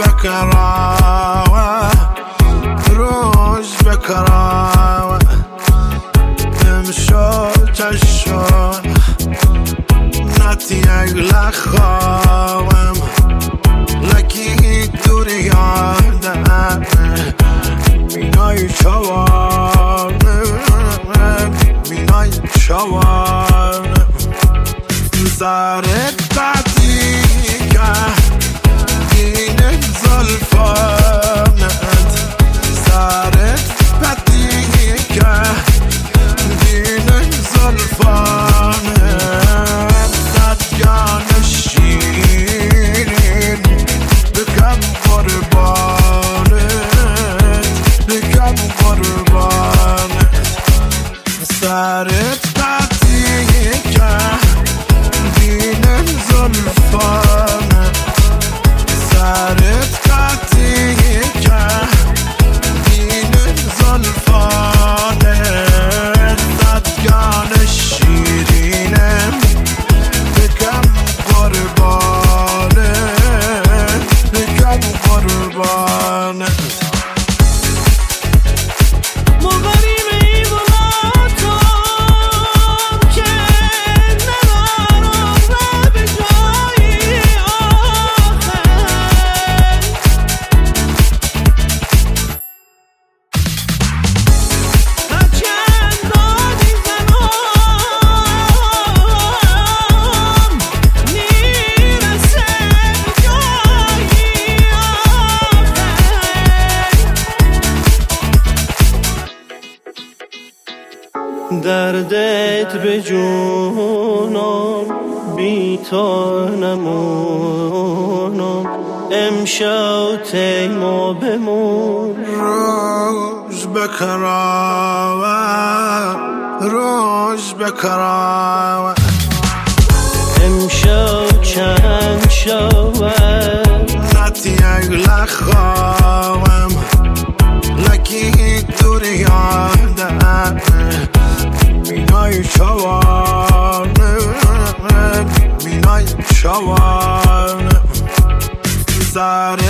بکراوه روش بکراوه امشو چشو نتی اگل خواهم لکی دوری یادم مینای چوانه مینای چوانه سرت بطی که دینه زلفانت سرت بطی که دینه زلفانت ددگان شیرین بکم قربانت بکم قربانت سرت بطی که دینه زلفانت سرت قطعی که دینه زلفانت ددگان شیرینم بکم قربانت بکم قربانت دردت به جونم بی تو نمونم امشب تیما بمون روش بکراوه روش بکراوه امشب چند شود نتی اگل خواهم لکی دوری یادم مینای چوانه مینای چوانه سر